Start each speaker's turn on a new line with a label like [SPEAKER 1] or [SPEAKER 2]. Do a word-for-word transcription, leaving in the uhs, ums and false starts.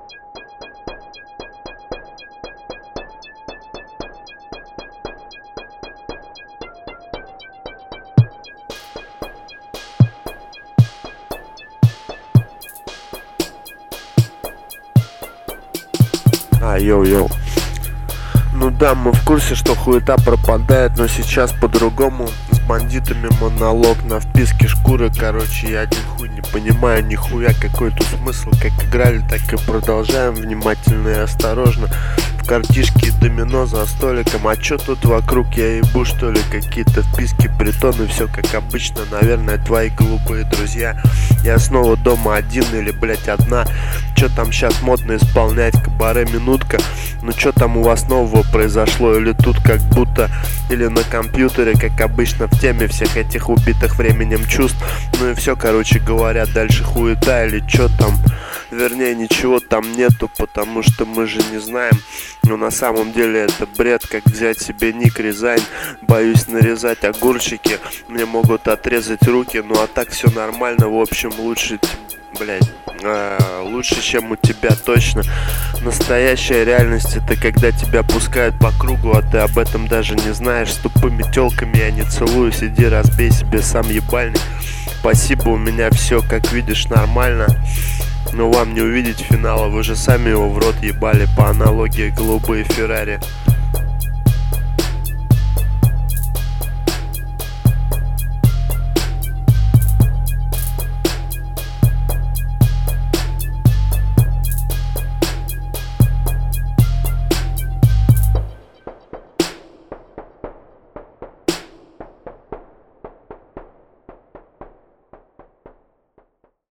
[SPEAKER 1] А, йоу-йоу. Ну да, мы в курсе, что хуета пропадает, но сейчас по-другому. С бандитами монолог на вписке шкуры. Короче, я один хуй не понимаю нихуя, какой тут смысл. Как играли, так и продолжаем внимательно и осторожно. В картишке домино за столиком. А чё тут вокруг, я ебу что ли? Какие-то вписки, притоны, все как обычно. Наверное, твои голубые друзья. Я снова дома один или, блять, одна. Чё там сейчас модно исполнять? Кабаре минутка. Ну чё там у вас нового произошло? Или тут как будто, или на компьютере, как обычно, в теме всех этих убитых временем чувств. Ну и все, короче говоря, дальше хуета или чё там. Вернее, ничего там нету, потому что мы же не знаем. Но на самом деле это бред, как взять себе ник Рязань. Боюсь нарезать огурчики, мне могут отрезать руки. Ну а так все нормально, в общем, лучше, блять, э, лучше, чем у тебя точно. Настоящая реальность — это когда тебя пускают по кругу, а ты об этом даже не знаешь. С тупыми телками я не целуюсь, иди разбей себе сам ебальник. Спасибо, у меня все, как видишь, нормально. Но вам не увидеть финала, вы же сами его в рот ебали. По аналогии голубые Феррари.